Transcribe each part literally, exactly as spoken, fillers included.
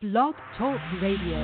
Blog Talk Radio.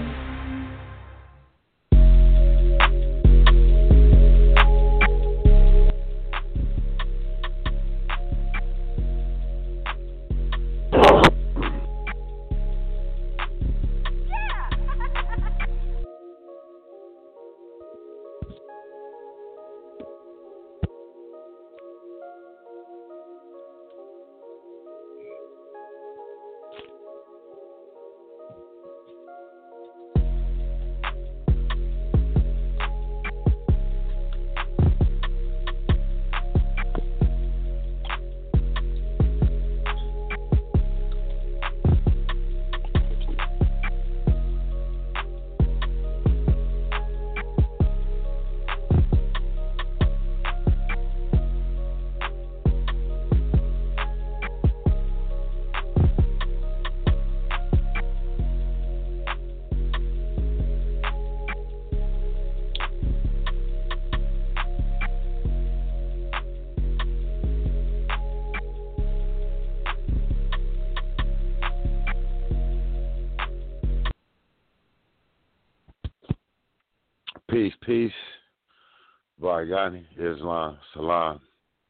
Peace, peace. Vargani, Islam, Salam,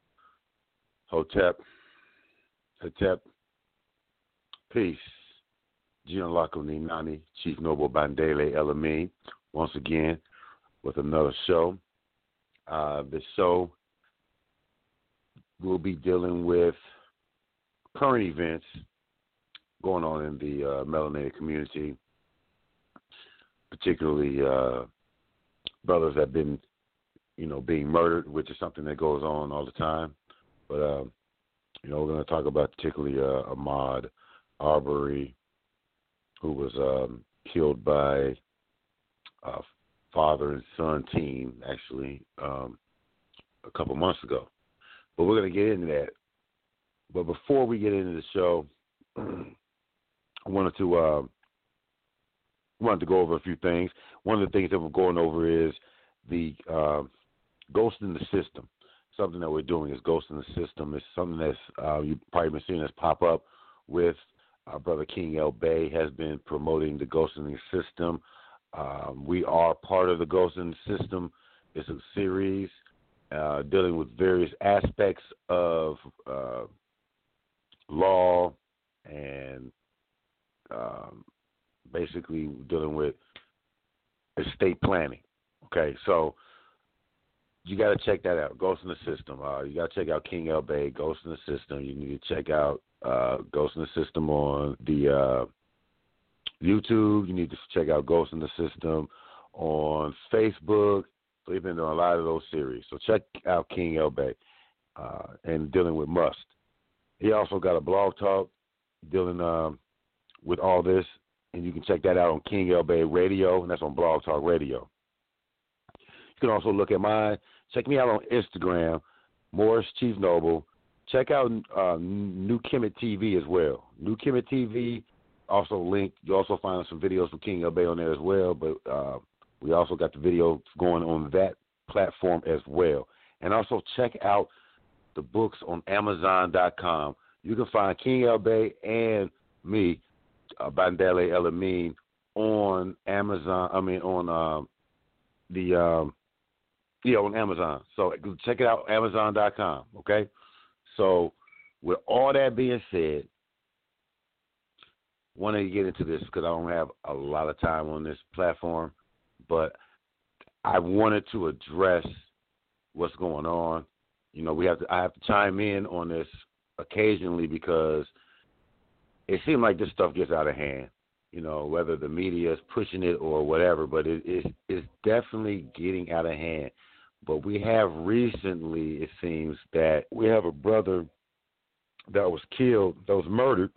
Hotep, Hotep, peace. Gianluca Ninani, Chief Noble Bandele Elamine, once again with another show. Uh, this show will be dealing with current events going on in the uh, melanated community, particularly uh, brothers that have been, you know, being murdered, which is something that goes on all the time. But, uh, you know, we're going to talk about particularly uh, Ahmaud Arbery, who was um, killed by a father and son team, actually, um, a couple months ago. But we're going to get into that. But before we get into the show, I wanted to uh, wanted to go over a few things. One of the things that we're going over is the uh, ghost in the system. Something that we're doing is ghost in the system. It's something that's uh, you've probably been seeing us pop up with. Our brother King El Bay has been promoting the ghost in the system. Um, we are part of the ghost in the system. It's a series uh, dealing with various aspects of uh, law and um, basically dealing with estate planning. Okay, so you got to check that out. Ghost in the System. Uh, you got to check out King El Bay, Ghost in the System. You need to check out uh, Ghost in the System on the uh, YouTube. You need to check out Ghost in the System on Facebook. So we've been doing a lot of those series. So check out King El Bay uh, and dealing with Must. He also got a blog talk dealing um, with all this, and you can check that out on King El Bay Radio, and that's on Blog Talk Radio. You can also look at mine. Check me out on Instagram, Morris Chief Noble. Check out uh, New Kemet T V as well. New Kemet T V, also linked. You also find some videos from King El Bay on there as well, but uh, we also got the video going on that platform as well. And also check out the books on Amazon dot com. You can find King El Bay and me, uh, Bandele Elamine, on Amazon. I mean, on um, the um, yeah, on Amazon. So check it out, Amazon dot com. Okay. So with all that being said, I want to get into this because I don't have a lot of time on this platform, but I wanted to address what's going on. You know, we have to. I have to chime in on this occasionally because it seems like this stuff gets out of hand. You know, whether the media is pushing it or whatever, but it, it, it's definitely getting out of hand. But we have recently, it seems, that we have a brother that was killed, that was murdered,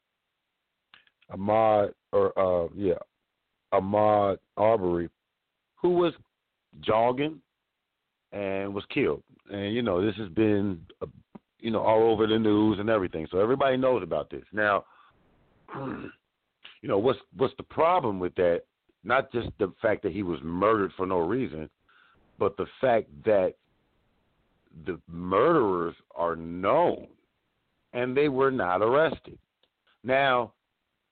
Ahmaud, or uh, yeah, Ahmaud Arbery, who was jogging and was killed. And, you know, this has been, uh, you know, all over the news and everything. So everybody knows about this. Now, you know, what's what's the problem with that? Not just the fact that he was murdered for no reason, but the fact that the murderers are known and they were not arrested. Now,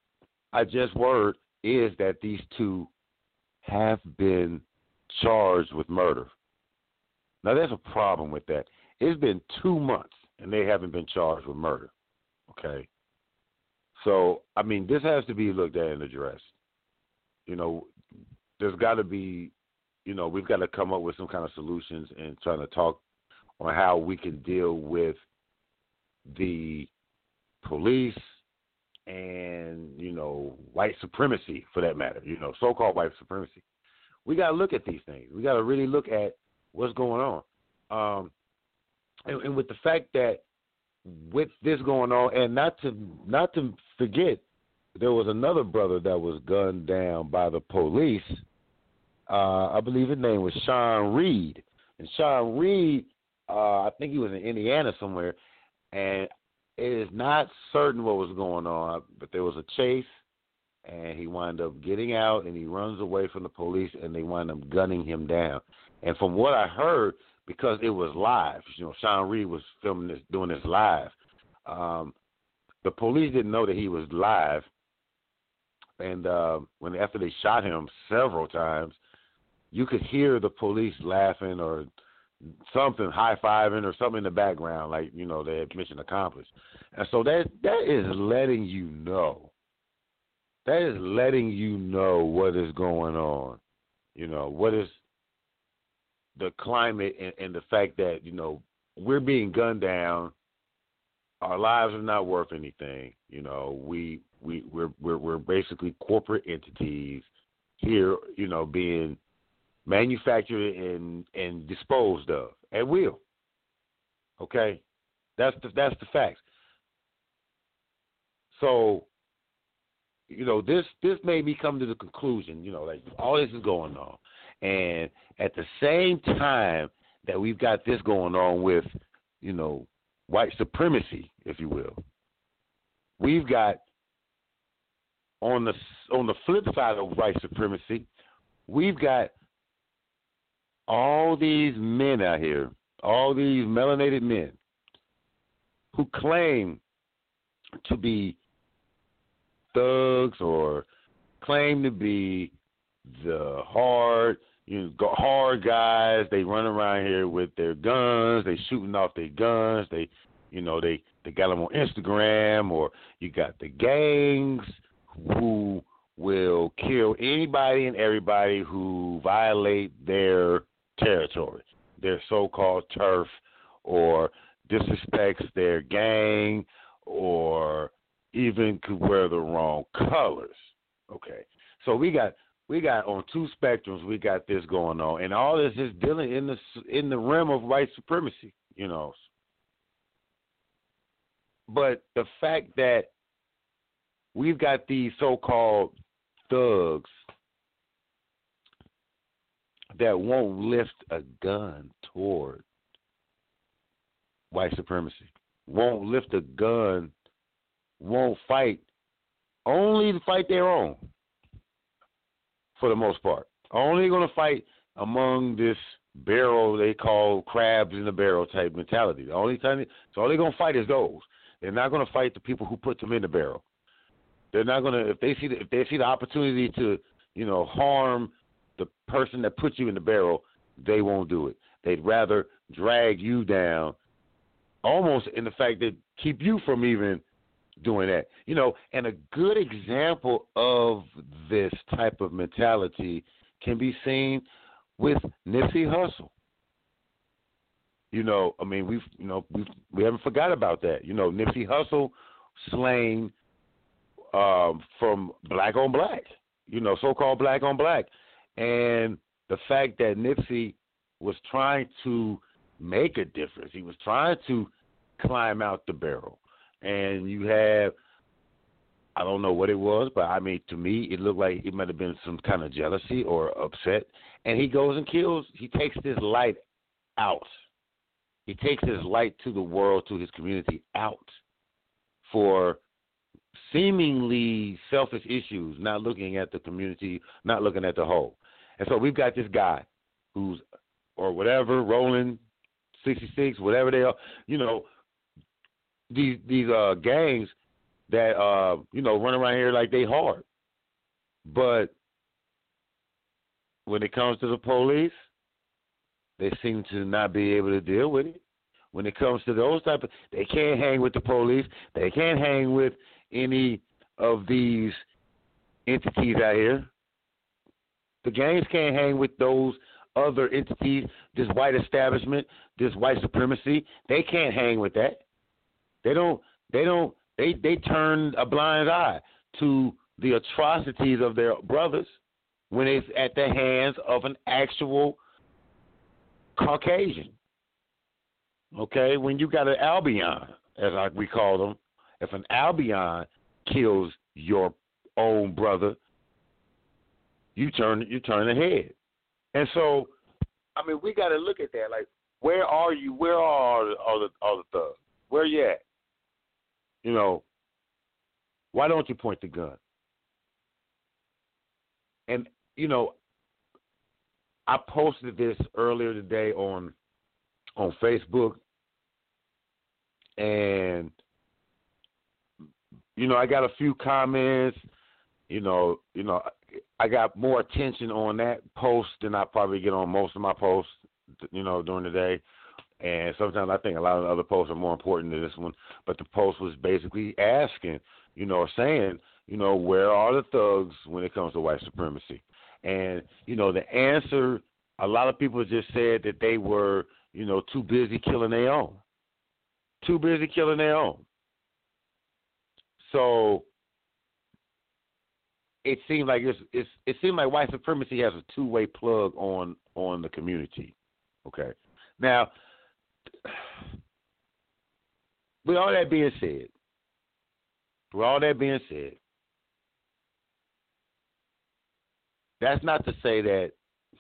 I just word is that these two have been charged with murder. Now, there's a problem with that. It's been two months, and they haven't been charged with murder, okay? So, I mean, this has to be looked at and addressed. You know, there's got to be, you know, we've got to come up with some kind of solutions and trying to talk on how we can deal with the police and, you know, white supremacy, for that matter, you know, so-called white supremacy. We got to look at these things. We got to really look at what's going on. Um, and, and with the fact that with this going on, and not to not to forget, there was another brother that was gunned down by the police. Uh, I believe his name was Sean Reed. And Sean Reed, uh, I think he was in Indiana somewhere, and it is not certain what was going on, but there was a chase, and he wound up getting out, and he runs away from the police, and they wind up gunning him down. And from what I heard, because it was live, you know, Sean Reed was filming this, doing this live. Um, the police didn't know that he was live, and uh, when after they shot him several times, you could hear the police laughing or something, high-fiving or something in the background, like, you know, they had mission accomplished. And so that that is letting you know. That is letting you know what is going on. You know, what is the climate and, and the fact that, you know, we're being gunned down. Our lives are not worth anything. You know, we, we, we're, we're, we're basically corporate entities here, you know, being manufactured and, and disposed of at will. Okay? That's the, that's the facts. So, you know, this, this made me come to the conclusion, you know, like all this is going on. And at the same time that we've got this going on with, you know, white supremacy, if you will, we've got on the on the flip side of white supremacy, we've got all these men out here, all these melanated men who claim to be thugs or claim to be the hard, you know, hard guys. They run around here with their guns. They shooting off their guns. They, you know, they, they got them on Instagram, or you got the gangs who will kill anybody and everybody who violate their territory, their so-called turf, or disrespects their gang, or even could wear the wrong colors. Okay, so we got we got on two spectrums. We got this going on, and all this is dealing in the in the realm of white supremacy. You know, but the fact that we've got these so-called thugs that won't lift a gun toward white supremacy, won't lift a gun, won't fight, only to fight their own, for the most part. Only going to fight among this barrel they call crabs in the barrel type mentality. The only time, so all they're going to fight is those. They're not going to fight the people who put them in the barrel. They're not going to, if they see the, if they see the opportunity to, you know, harm the person that put you in the barrel, they won't do it. They'd rather drag you down, almost in the fact that keep you from even doing that. You know, and a good example of this type of mentality can be seen with Nipsey Hussle. You know, I mean, we've, you know, we've, we haven't forgot about that. You know, Nipsey Hussle slain um, from black on black, you know, so-called black on black. And the fact that Nipsey was trying to make a difference. He was trying to climb out the barrel. And you have, I don't know what it was, but I mean, to me, it looked like it might have been some kind of jealousy or upset. And he goes and kills, he takes this light out. He takes his light to the world, to his community, out for seemingly selfish issues, not looking at the community, not looking at the whole. And so we've got this guy who's, or whatever, rolling sixty-six, whatever they are, you know, these these uh, gangs, that uh, you know, run around here like they hard. But when it comes to the police, they seem to not be able to deal with it. When it comes to those type of, they can't hang with the police. They can't hang with any of these entities out here. The gangs can't hang with those other entities, this white establishment, this white supremacy. They can't hang with that. They don't, they don't, they, they turn a blind eye to the atrocities of their brothers when it's at the hands of an actual Caucasian. Okay, when you got an Albion, as I, we call them, if an Albion kills your own brother, you turn you turn ahead. And so, I mean, we got to look at that. Like, where are you? Where are all the, all the, all the thugs? Where you at? You know, why don't you point the gun? And, you know, I posted this earlier today on on Facebook, and, you know, I got a few comments. You know, you know, I got more attention on that post than I probably get on most of my posts, you know, during the day. And sometimes I think a lot of the other posts are more important than this one. But the post was basically asking, you know, saying, you know, where are the thugs when it comes to white supremacy? And, you know, the answer, a lot of people just said that they were, you know, too busy killing their own. Too busy killing their own. So it seemed like it's, it's it seemed like white supremacy has a two-way plug on on the community. Okay. Now, with all that being said, with all that being said, that's not to say that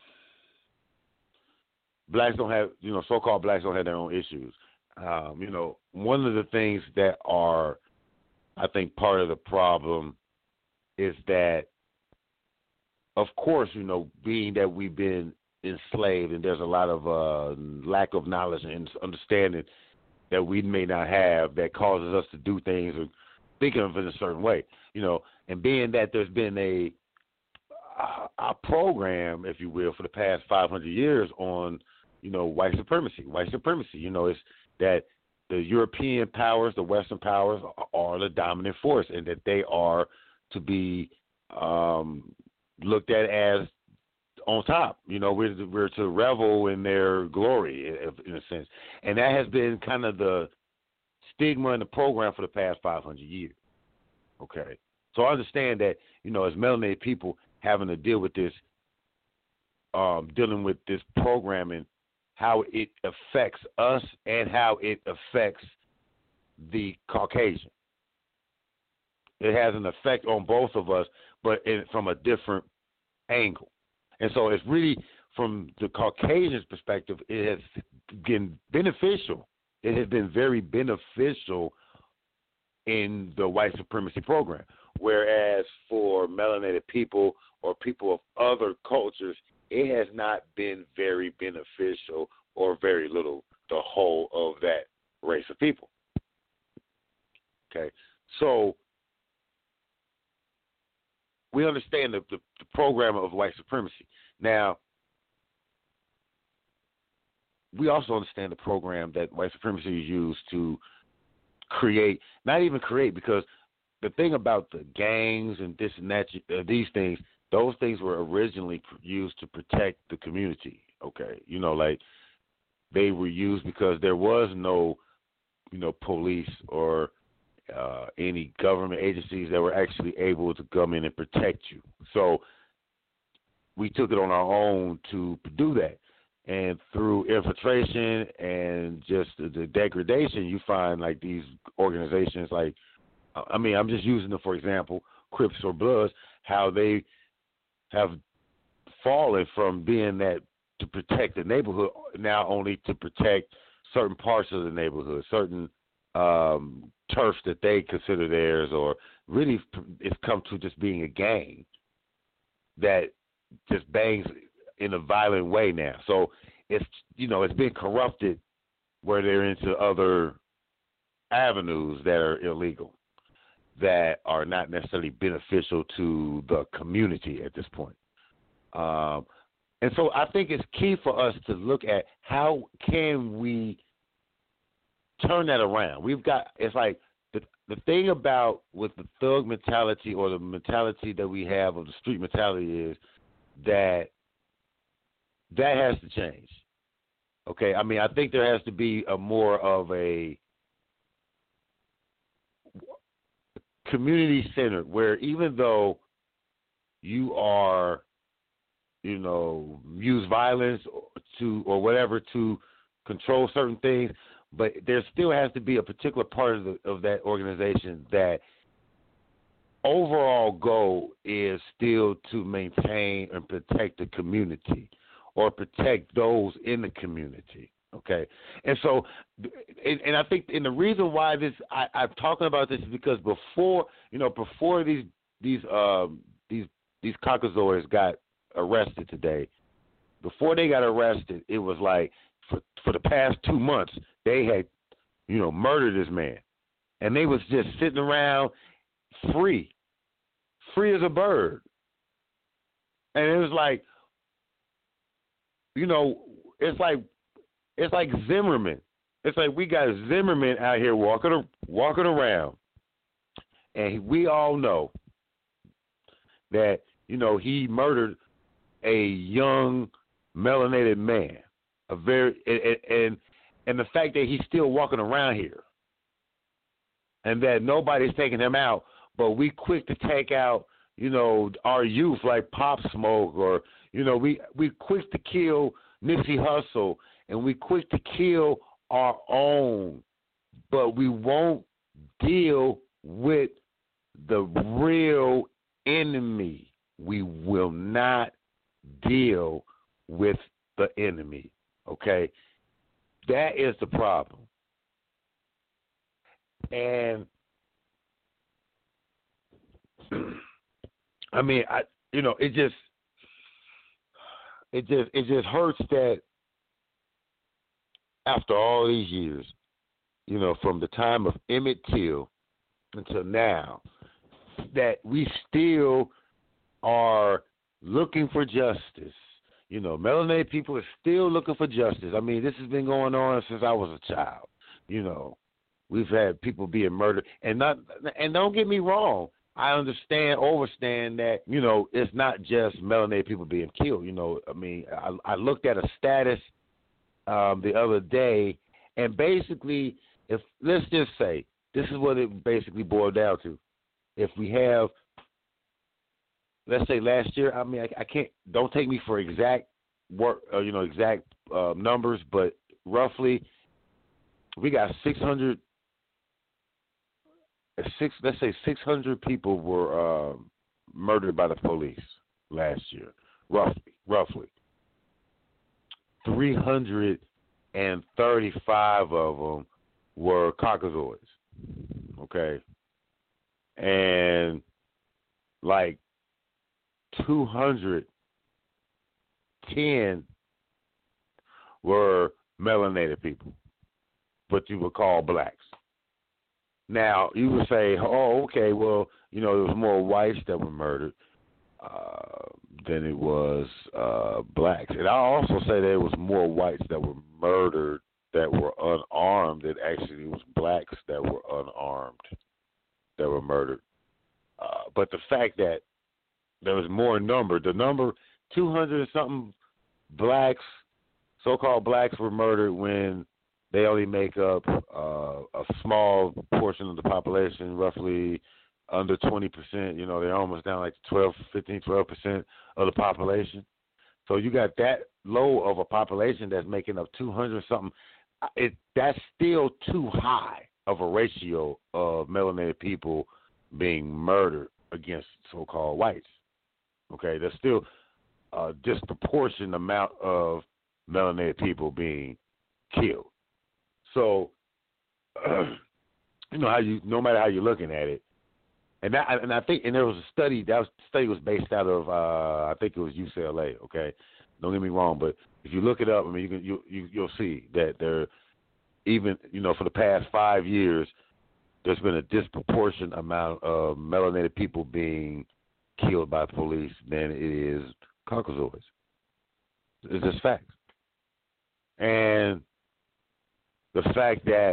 blacks don't have, you know, so-called blacks don't have their own issues. Um, you know, one of the things that are, I think, part of the problem is that, of course, you know, being that we've been enslaved and there's a lot of uh, lack of knowledge and understanding that we may not have that causes us to do things or think of it in a certain way, you know, and being that there's been a, a program, if you will, for the past five hundred years on, you know, white supremacy. White supremacy, you know, it's that the European powers, the Western powers are the dominant force and that they are to be um, looked at as on top. You know, we're, we're to revel in their glory, in a sense. And that has been kind of the stigma in the program for the past five hundred years. Okay. So I understand that, you know, as melanated people having to deal with this, um, dealing with this programming, how it affects us and how it affects the Caucasian. It has an effect on both of us, but in, from a different angle. And so it's really, from the Caucasian's perspective, it has been beneficial. It has been very beneficial in the white supremacy program. Whereas for melanated people or people of other cultures, it has not been very beneficial or very little, the whole of that race of people. Okay, so we understand the, the, the program of white supremacy. Now, we also understand the program that white supremacy is used to create, not even create, because the thing about the gangs and this and that, uh, these things, those things were originally used to protect the community, okay? You know, like, they were used because there was no, you know, police or uh, any government agencies that were actually able to come in and protect you. So we took it on our own to do that. And through infiltration and just the, the degradation, you find, like, these organizations, like, I mean, I'm just using them for example, Crips or Bloods, how they have fallen from being that to protect the neighborhood now only to protect certain parts of the neighborhood, certain um, turfs that they consider theirs, or really it's come to just being a gang that just bangs in a violent way now. So it's, you know, it's been corrupted where they're into other avenues that are illegal. that are not necessarily beneficial to the community at this point. Um, and so I think it's key for us to look at how can we turn that around. We've got, it's like the, the thing about with the thug mentality or the mentality that we have of the street mentality is that that has to change. Okay, I mean, I think there has to be a more of a community centered where even though you are, you know, use violence to or whatever to control certain things, but there still has to be a particular part of the, of that organization that overall goal is still to maintain and protect the community or protect those in the community. Okay, and so, and, and I think, and the reason why this, I, I'm talking about this is because before, you know, before these these um, these these Caucasoids got arrested today, before they got arrested, it was like for for the past two months they had, you know, murdered this man, and they was just sitting around free, free as a bird, and it was like, you know, it's like. It's like Zimmerman. It's like we got Zimmerman out here walking walking around, and we all know that, you know, he murdered a young melanated man. A very and and, and the fact that he's still walking around here, and that nobody's taking him out, but we quick to take out, you know, our youth like Pop Smoke, or, you know, we we quick to kill Nipsey Hussle. And we quick to kill our own, but we won't deal with the real enemy. We will not deal with the enemy, okay? That is the problem. And, I mean, I you know, it just, it just, it just hurts that after all these years, you know, from the time of Emmett Till until now, that we still are looking for justice. You know, melanated people are still looking for justice. I mean, this has been going on since I was a child. You know, we've had people being murdered, and not, and don't get me wrong, I understand, overstand that, you know, it's not just melanated people being killed. You know, I mean, I, I looked at a status Um, the other day, and basically, if let's just say this is what it basically boiled down to. If we have, let's say last year, I mean, I, I can't, don't take me for exact work, uh, you know, exact uh, numbers, but roughly, we got six hundred, six, let's say six hundred people were uh, murdered by the police last year, roughly, roughly. three hundred thirty-five of them were Caucasoids, okay? And like two hundred ten were melanated people, but you would call blacks. Now, you would say, oh, okay, well, you know, there was more whites that were murdered Uh, than it was uh, blacks. And I'll also say there was more whites that were murdered that were unarmed than actually it was blacks that were unarmed that were murdered. Uh, but the fact that there was more number, the number two hundred something blacks, so-called blacks were murdered when they only make up uh, a small portion of the population, roughly under twenty percent, you know, they're almost down like twelve, fifteen, twelve percent of the population. So you got that low of a population that's making up two hundred something. It, that's still too high of a ratio of melanated people being murdered against so-called whites. Okay, there's still a disproportionate amount of melanated people being killed. So, uh, you know how you, no matter how you're looking at it, and that, and I think, and there was a study. That was, study was based out of, uh, I think it was U C L A. Okay, don't get me wrong, but if you look it up, I mean, you can, you, you you'll see that there, even, you know, for the past five years, there's been a disproportionate amount of melanated people being killed by police than it is Caucasoids. It's just facts. And the fact that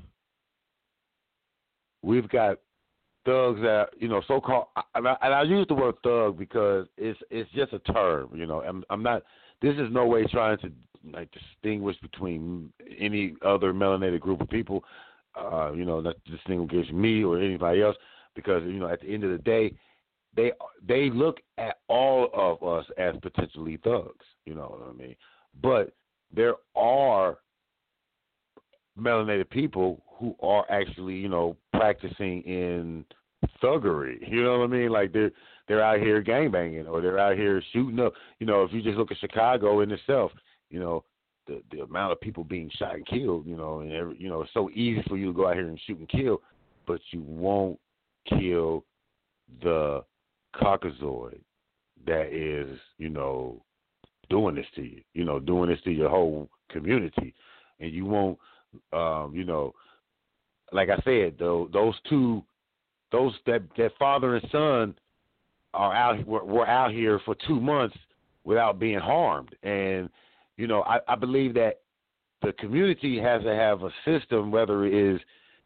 we've got thugs that, you know, so-called, and I, and I use the word thug because it's it's just a term, you know. I'm, I'm not, this is no way trying to, like, distinguish between any other melanated group of people, uh, you know, not to distinguish me or anybody else, because, you know, at the end of the day, they they look at all of us as potentially thugs, you know what I mean? But there are melanated people who are actually, you know, practicing in thuggery. You know what I mean? Like they're they're out here gangbanging or they're out here shooting up. You know, if you just look at Chicago in itself, you know, the the amount of people being shot and killed, you know, and every, you know, it's so easy for you to go out here and shoot and kill, but you won't kill the Caucasoid that is, you know, doing this to you, you know, doing this to your whole community. And you won't, um, you know, like I said, though, those two, those that, that father and son are out, were, were out here for two months without being harmed. And, you know, I, I believe that the community has to have a system, whether it is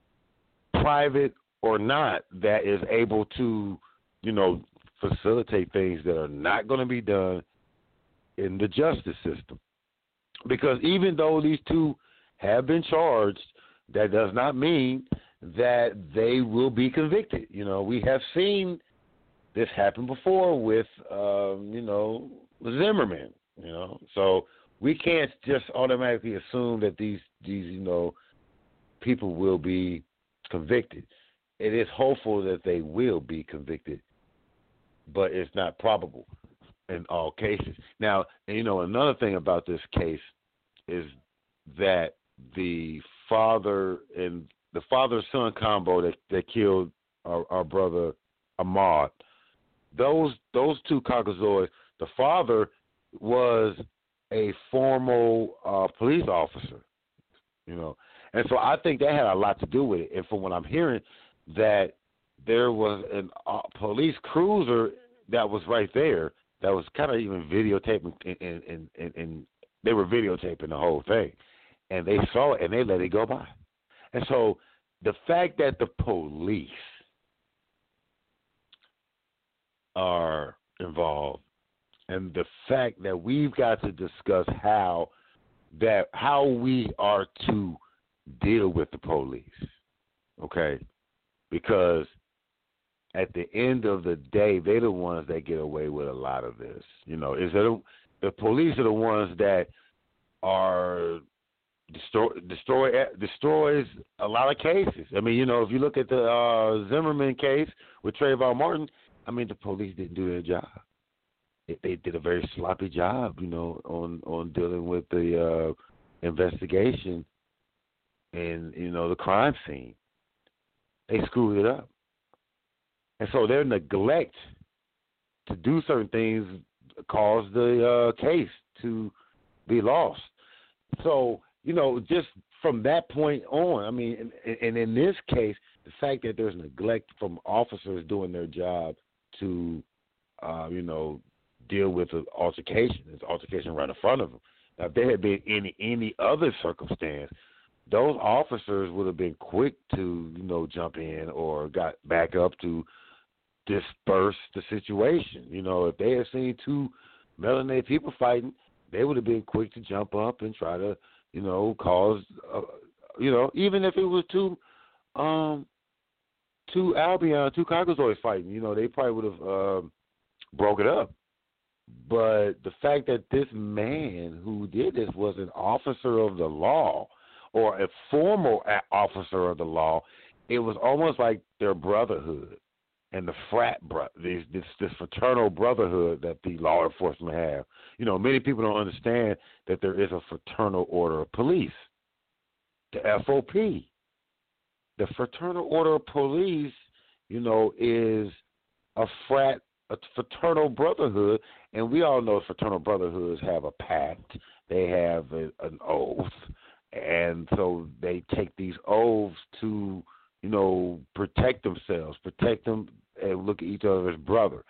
private or not, that is able to, you know, facilitate things that are not going to be done in the justice system. Because even though these two have been charged, that does not mean that they will be convicted. You know, we have seen this happen before with, um, you know, Zimmerman, you know. So we can't just automatically assume that these, these, you know, people will be convicted. It is hopeful that they will be convicted, but it's not probable in all cases. Now, you know, another thing about this case is that the father and the father-son combo that, that killed our, our brother Ahmaud, those those two Caucasoids, the father was a formal uh, police officer, you know, and so I think that had a lot to do with it. And from what I'm hearing, that there was a uh, police cruiser that was right there that was kind of even videotaping, and, and, and, and they were videotaping the whole thing. And they saw it, and they let it go by. And so the fact that the police are involved, and the fact that we've got to discuss how that how we are to deal with the police, okay? Because at the end of the day, they're the ones that get away with a lot of this. You know, is that the police are the ones that are destroy destroy destroys a lot of cases. I mean, you know, if you look at the uh, Zimmerman case with Trayvon Martin, I mean, the police didn't do their job. They, they did a very sloppy job, you know, on on dealing with the uh, investigation and, you know, the crime scene. They screwed it up. And so their neglect to do certain things caused the uh, case to be lost. So, you know, just from that point on, I mean, and, and in this case, the fact that there's neglect from officers doing their job to, uh, you know, deal with an altercation, this altercation right in front of them. Now, if there had been any any other circumstance, those officers would have been quick to, you know, jump in or got back up to disperse the situation. You know, if they had seen two melanated people fighting, they would have been quick to jump up and try to, you know, cause, uh, you know, even if it was two, um, two Albion, two Caucasoids fighting, you know, they probably would have uh, broke it up. But the fact that this man who did this was an officer of the law or a formal officer of the law, it was almost like their brotherhood and the frat, bro- this, this this fraternal brotherhood that the law enforcement have. You know, many people don't understand that there is a fraternal order of police, the F O P. The fraternal order of police, you know, is a frat, a fraternal brotherhood, and we all know fraternal brotherhoods have a pact. They have a, an oath, and so they take these oaths to you know, protect themselves, protect them, and look at each other as brother.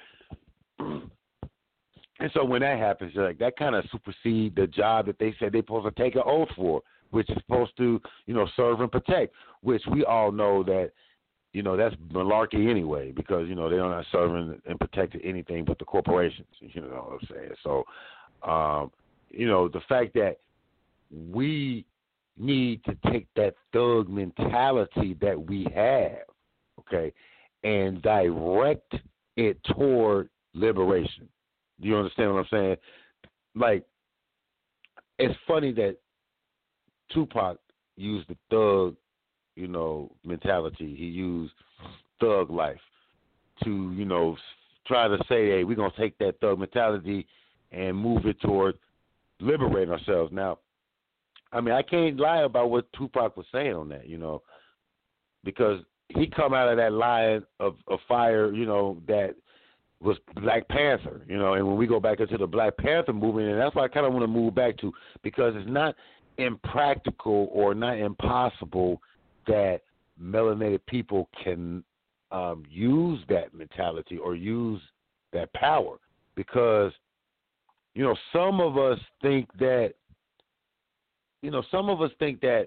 And so when that happens, like that kind of supersedes the job that they said they're supposed to take an oath for, which is supposed to, you know, serve and protect, which we all know that, you know, that's malarkey anyway, because, you know, they're not serving and protecting anything but the corporations, you know what I'm saying? So, um, you know, the fact that we need to take that thug mentality that we have, okay, and direct it toward liberation. Do you understand what I'm saying? Like, it's funny that Tupac used the thug, you know, mentality. He used thug life to, you know, try to say, hey, we're going to take that thug mentality and move it toward liberating ourselves. Now, I mean, I can't lie about what Tupac was saying on that, you know, because he come out of that line of, of fire, you know, that was Black Panther, you know, and when we go back into the Black Panther movement, and that's what I kind of want to move back to, because it's not impractical or not impossible that melanated people can um, use that mentality or use that power, because, you know, some of us think that, you know, some of us think that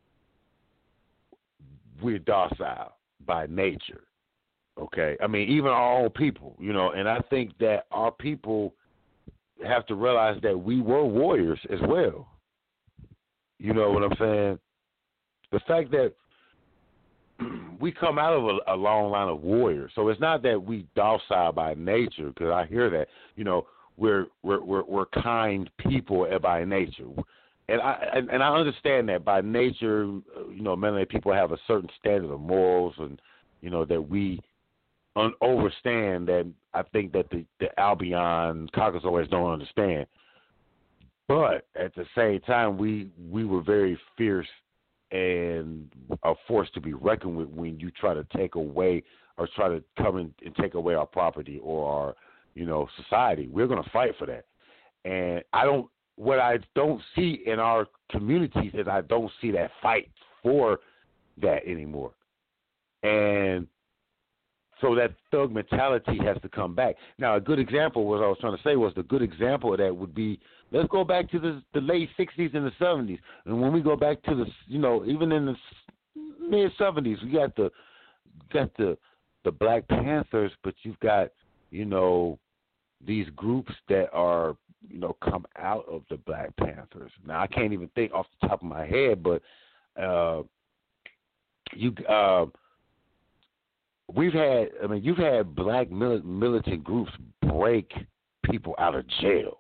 we're docile by nature. Okay, I mean, even our own people, you know, and I think that our people have to realize that we were warriors as well. You know what I'm saying? The fact that we come out of a, a long line of warriors, so it's not that we docile by nature, because I hear that, you know, we're we're we're, we're kind people by nature, and I and, and I understand that by nature, you know, many people have a certain standard of morals, and you know that we Un- overstand that I think that the, the Albion Caucasoids don't understand. But at the same time, we we were very fierce and a force to be reckoned with when you try to take away or try to come in and take away our property or our, you know, society. We're going to fight for that. And I don't, what I don't see in our communities is I don't see that fight for that anymore. And so that thug mentality has to come back. Now, a good example, what I was trying to say was the good example of that would be, let's go back to the, the late sixties and the seventies. And when we go back to the, you know, even in the mid seventies, we got the, got the, the Black Panthers, but you've got, you know, these groups that are, you know, come out of the Black Panthers. Now, I can't even think off the top of my head, but uh, you, uh, We've had, I mean, you've had black mil- militant groups break people out of jail,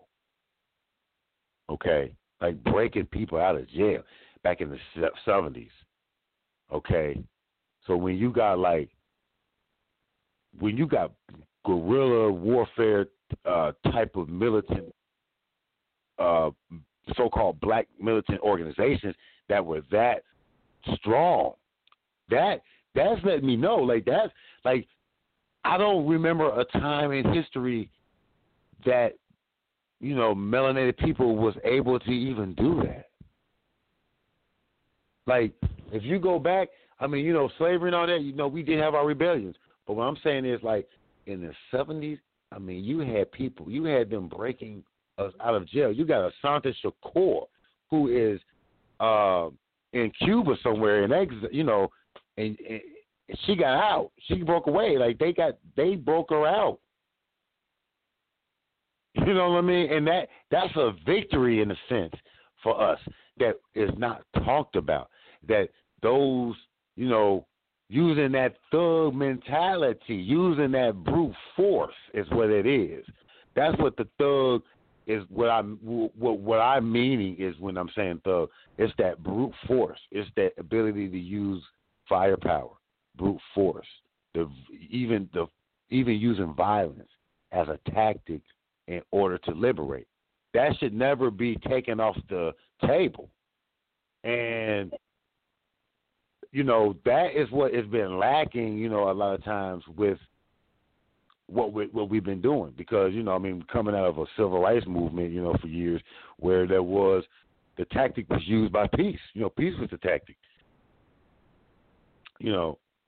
okay? Like breaking people out of jail back in the seventies, okay? So when you got like, when you got guerrilla warfare uh, type of militant, uh, so-called black militant organizations that were that strong, that That's letting me know, like, that's, like, I don't remember a time in history that, you know, melanated people was able to even do that. Like, if you go back, I mean, you know, slavery and all that, you know, we did have our rebellions. But what I'm saying is, like, in the seventies, I mean, you had people, you had them breaking us out of jail. You got Asante Shakur, who is uh, in Cuba somewhere, and, ex- you know, And, and she got out. She broke away. Like they got, they broke her out. You know what I mean? And that that's a victory in a sense for us that is not talked about. That those, you know, using that thug mentality, using that brute force is what it is. That's what the thug is. What I'm what what I'm meaning is when I'm saying thug, it's that brute force. It's that ability to use firepower, brute force, the even the even using violence as a tactic in order to liberate. That should never be taken off the table. And you know, that is what has been lacking, you know, a lot of times with what we, what we've been doing, because, you know, I mean, coming out of a civil rights movement, you know, for years where there was the tactic was used by peace. You know, peace was the tactic. You know,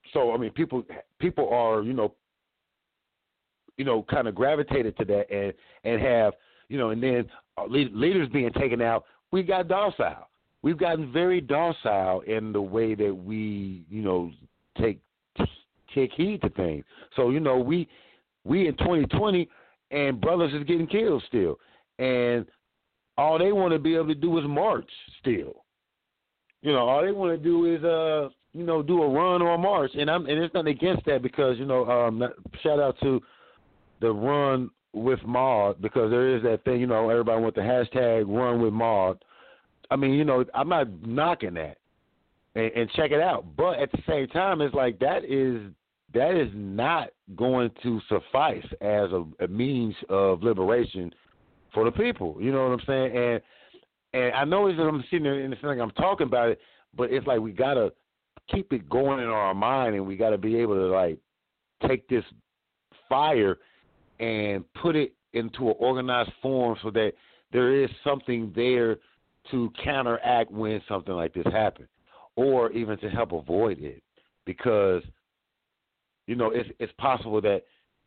so I mean, people people are you know you know kind of gravitated to that and and have you know, and then leaders being taken out, we got docile. We've gotten very docile in the way that we you know take take heed to things. So you know we we in twenty twenty and brothers is getting killed still, and all they want to be able to do is march still. You know, all they want to do is, uh, you know, do a run or a march, and I'm and there's nothing against that because you know, um, shout out to the Run with Maud because there is that thing. You know, everybody wants the hashtag Run with Maud. I mean, you know, I'm not knocking that, and, and check it out. But at the same time, it's like that is that is not going to suffice as a, a means of liberation for the people. You know what I'm saying? And and I know that I'm sitting there and it's like I'm talking about it, but it's like we gotta keep it going in our mind, and we gotta be able to like take this fire and put it into an organized form so that there is something there to counteract when something like this happens, or even to help avoid it, because you know it's it's possible that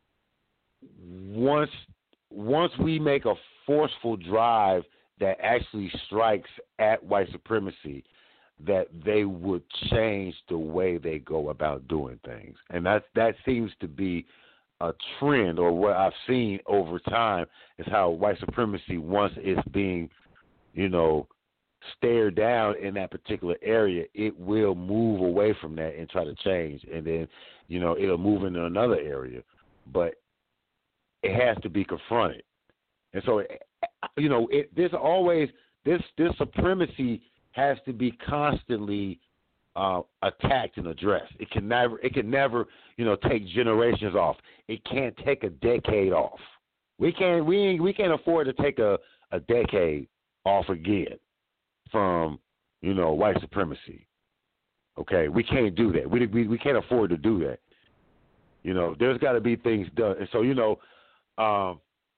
once once we make a forceful drive that actually strikes at white supremacy, that they would change the way they go about doing things. And that that seems to be a trend, or what I've seen over time, is how white supremacy, once it's being, you know, stared down in that particular area, it will move away from that and try to change. And then, you know, it'll move into another area. But it has to be confronted. And so, you know, it, there's always this this supremacy has to be constantly uh, attacked and addressed. It can never it can never you know take generations off. It can't take a decade off. We can't we ain't, we can't afford to take a, a decade off again from you know white supremacy. Okay, we can't do that. We we we can't afford to do that. You know, there's got to be things done. And so you know. Um,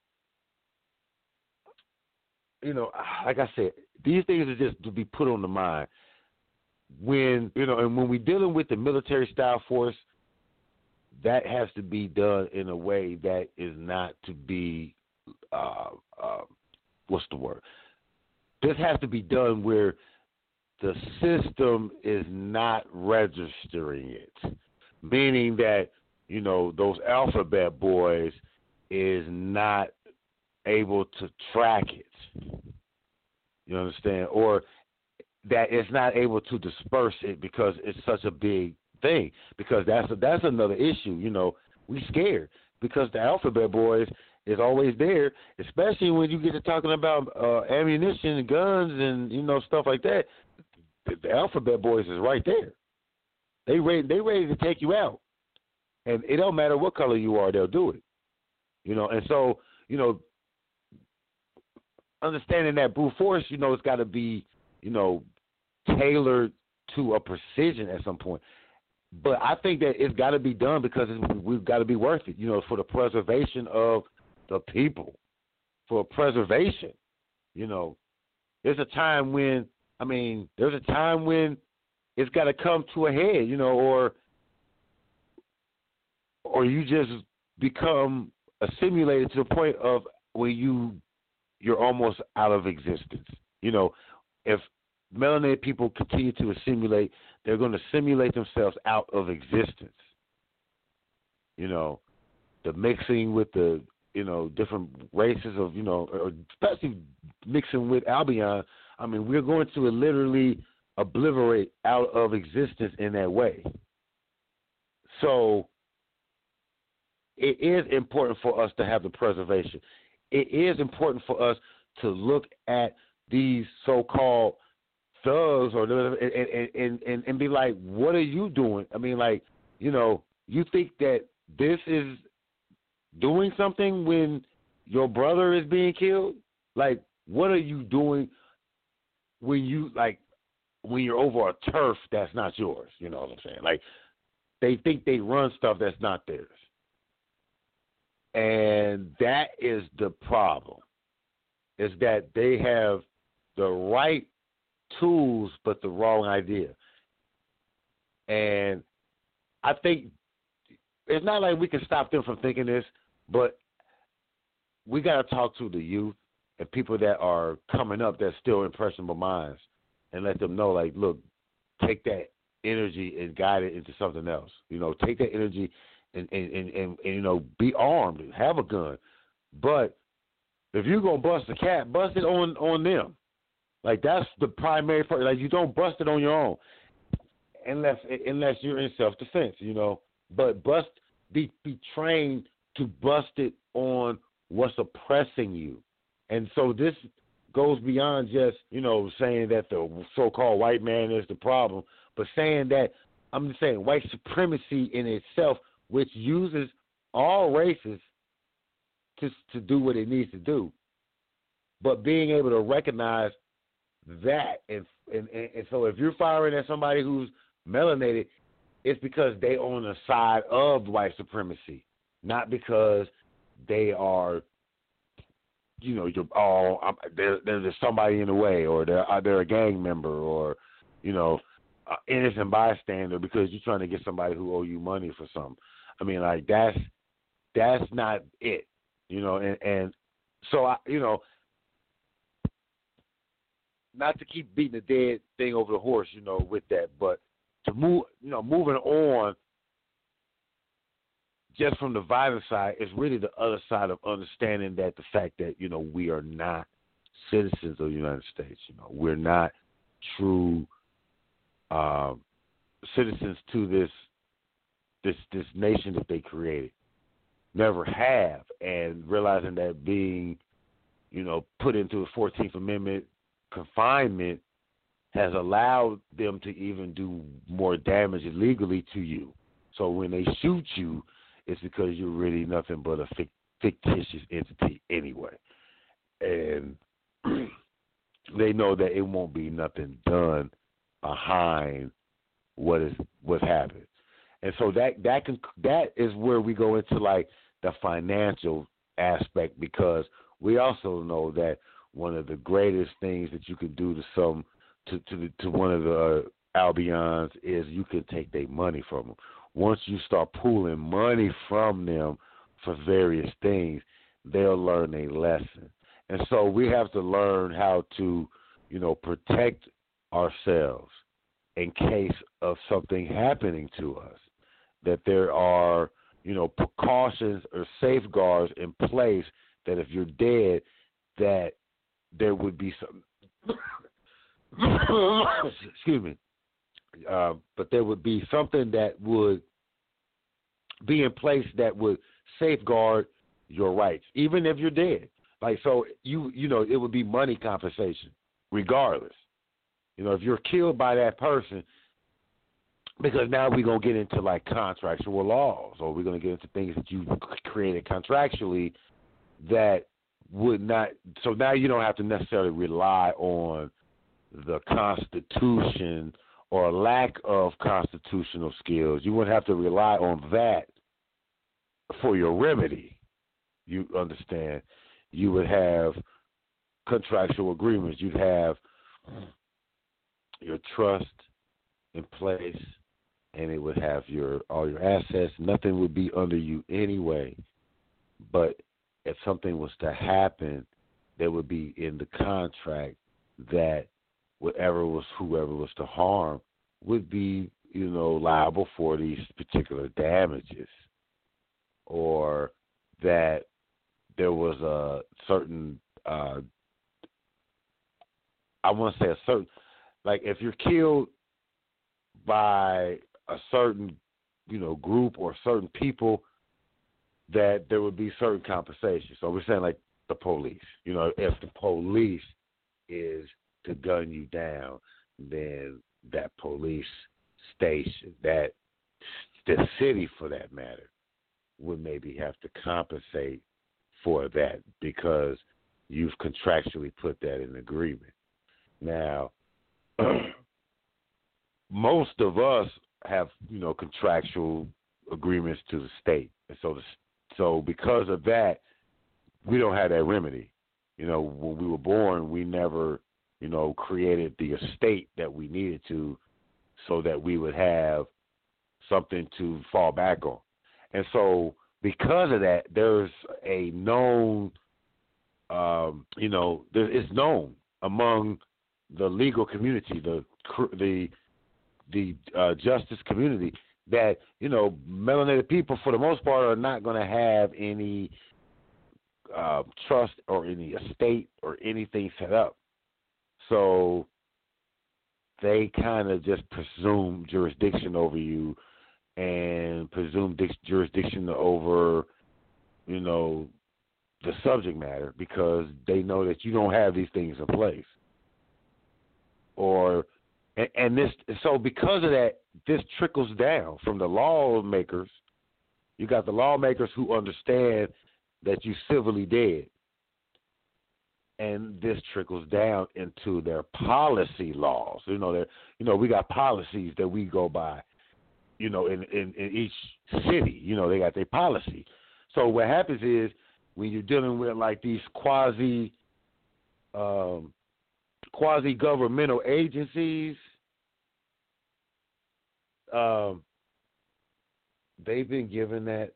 You know, like I said, these things are just to be put on the mind. When you know, and when we're dealing with the military style force, that has to be done in a way that is not to be, uh, uh, what's the word? This has to be done where the system is not registering it, meaning that you know those alphabet boys is not able to track it. You understand? Or that it's not able to disperse it because it's such a big thing. Because that's a, that's another issue. You know, we scared because the alphabet boys is always there, especially when you get to talking about uh, ammunition and guns and you know stuff like that. The, the alphabet boys is right there. They ready, they ready to take you out, and it don't matter what color you are, they'll do it. You know, and so you know. Understanding that brute force, you know, it's got to be, you know, tailored to a precision at some point. But I think that it's got to be done because it's, we've got to be worth it, you know, for the preservation of the people, for preservation. You know, there's a time when, I mean, there's a time when it's got to come to a head, you know, or or you just become assimilated to the point of where you you're almost out of existence. You know, if melanated people continue to assimilate, they're going to simulate themselves out of existence. You know, the mixing with the, you know, different races of, you know, especially mixing with Albion, I mean, we're going to literally obliterate out of existence in that way. So it is important for us to have the preservation. It is important for us to look at these so-called thugs or and, and, and, and be like, what are you doing? I mean, like, you know, you think that this is doing something when your brother is being killed? Like, what are you doing when you, like, when you're over a turf that's not yours? You know what I'm saying? Like, they think they run stuff that's not theirs. And that is the problem, is that they have the right tools but the wrong idea. And I think it's not like we can stop them from thinking this, but we got to talk to the youth and people that are coming up that's still impressionable minds and let them know, like, look, take that energy and guide it into something else. You know, take that energy and, and, and, and, and you know, be armed, have a gun. But if you're going to bust a cat, bust it on, on them. Like, that's the primary part. Like, you don't bust it on your own unless unless you're in self-defense, you know. But bust, be, be trained to bust it on what's oppressing you. And so this goes beyond just, you know, saying that the so-called white man is the problem, but saying that, I'm just saying, white supremacy in itself, which uses all races to to do what it needs to do. But being able to recognize that, and, and, and so if you're firing at somebody who's melanated, it's because they on the side of white supremacy, not because they are, you know, you're all oh, there, there's somebody in the way, or they're they're a gang member, or, you know, uh, innocent bystander because you're trying to get somebody who owe you money for something. I mean, like, that's that's not it, you know. And, and so I, you know, not to keep beating the dead thing over the horse, you know, with that, but to move, you know, moving on just from the violent side is really the other side of understanding that the fact that, you know, we are not citizens of the United States. You know, we're not true uh, citizens to this this this nation that they created. Never have, and realizing that being, you know, put into the fourteenth Amendment confinement has allowed them to even do more damage illegally to you. So when they shoot you, it's because you're really nothing but a fictitious entity anyway. And they know that it won't be nothing done behind what is what's happened. And so that that can that is where we go into like the financial aspect, because we also know that one of the greatest things that you can do to some to to, the, to one of the uh, Albions is you can take their money from them. Once you start pulling money from them for various things, they'll learn a lesson. And so we have to learn how to, you know, protect ourselves in case of something happening to us, that there are, you know, precautions or safeguards in place that if you're dead, that there would be some, excuse me, uh, but there would be something that would be in place that would safeguard your rights, even if you're dead. Like, so you, you know, it would be money compensation regardless. You know, if you're killed by that person, because now we're going to get into like contractual laws, or we're going to get into things that you created contractually that would not, so now you don't have to necessarily rely on the Constitution or lack of constitutional skills. You wouldn't have to rely on that for your remedy. You understand? You would have contractual agreements. You'd have your trust in place, and it would have your all your assets. Nothing would be under you anyway. But if something was to happen, there would be in the contract that whatever was whoever was to harm would be, you know, liable for these particular damages, or that there was a certain, uh, I want to say a certain, like if you're killed by a certain, you know, group or certain people, that there would be certain compensation. So we're saying like the police, you know, if the police is to gun you down, then that police station, that the city for that matter, would maybe have to compensate for that because you've contractually put that in agreement. Now, most of us have, you know, contractual agreements to the state. And so, the, so because of that, we don't have that remedy. You know, when we were born, we never, you know, created the estate that we needed to so that we would have something to fall back on. And so because of that, there's a known, um, you know, there, it's known among the legal community, the the the uh, justice community, that, you know, melanated people for the most part are not going to have any uh, trust or any estate or anything set up. So they kind of just presume jurisdiction over you and presume jurisdiction over, you know, the subject matter, because they know that you don't have these things in place. Or and, and this so because of that, this trickles down from the lawmakers. You got the lawmakers who understand that you civilly dead, and this trickles down into their policy laws. You know that you know we got policies that we go by. You know, in, in, in each city, you know, they got their policy. So what happens is when you're dealing with like these quasi um, quasi governmental agencies, um, they've been given that.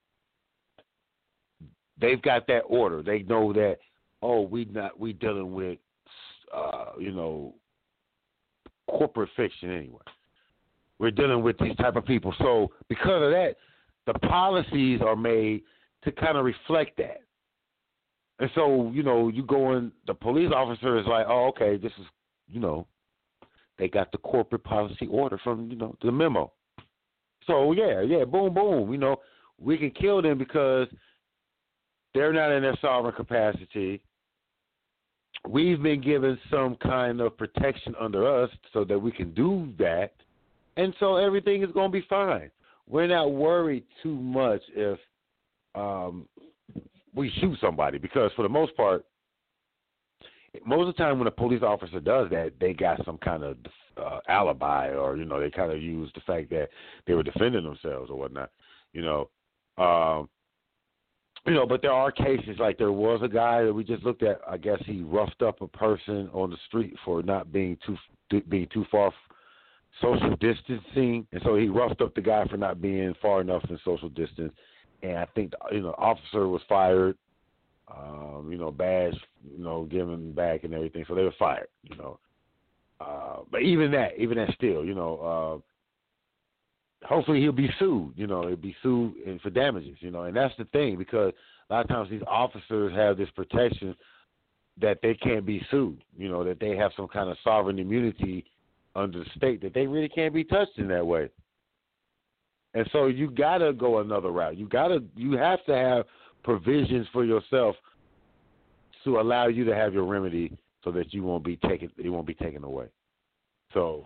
They've got that order. They know that. Oh, we not we dealing with, uh, you know, corporate fiction anyway. We're dealing with these type of people. So because of that, the policies are made to kind of reflect that. And so, you know, you go in, the police officer is like, oh, okay, this is, you know, they got the corporate policy order from, you know, the memo. So, yeah, yeah, boom, boom. You know, we can kill them because they're not in their sovereign capacity. We've been given some kind of protection under us so that we can do that. And so everything is going to be fine. We're not worried too much if um, we shoot somebody, because for the most part, most of the time when a police officer does that, they got some kind of uh, alibi, or, you know, they kind of use the fact that they were defending themselves or whatnot, you know. Um, you know, but there are cases, like there was a guy that we just looked at, I guess he roughed up a person on the street for not being too being too far social distancing, and so he roughed up the guy for not being far enough in social distance, and I think, you know, officer was fired, um, you know, badge, you know, given back and everything, so they were fired, you know. Uh, but even that, even that still, you know, uh, hopefully he'll be sued, you know, he'll be sued for damages, you know, and that's the thing, because a lot of times these officers have this protection that they can't be sued, you know, that they have some kind of sovereign immunity under the state, that they really can't be touched in that way. And so you gotta go another route. You gotta, you have to have provisions for yourself to allow you to have your remedy, so that you won't be taken, it won't be taken away. So,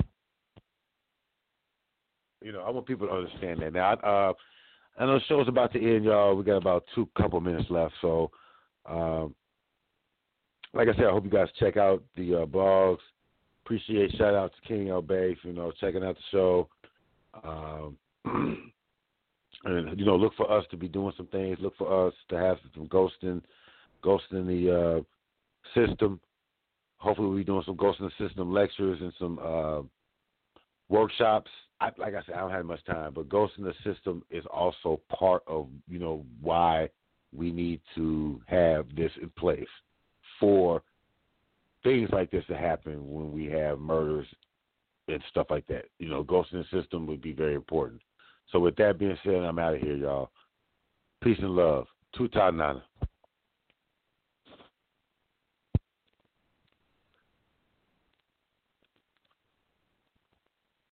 you know, I want people to understand that. Now, uh, I know the show's about to end, y'all. We got about two couple minutes left. So, um, like I said, I hope you guys check out the uh, blogs. Appreciate, shout out to King El Bay for, you know, checking out the show. Um, and, you know, look for us to be doing some things. Look for us to have some ghosting, ghosting the uh, system. Hopefully we'll be doing some ghosting the system lectures and some uh, workshops. I, like I said, I don't have much time, but ghosting the system is also part of, you know, why we need to have this in place for things like this to happen when we have murders and stuff like that. You know, ghosting the system would be very important. So with that being said, I'm out of here, y'all. Peace and love. Tuta Nana.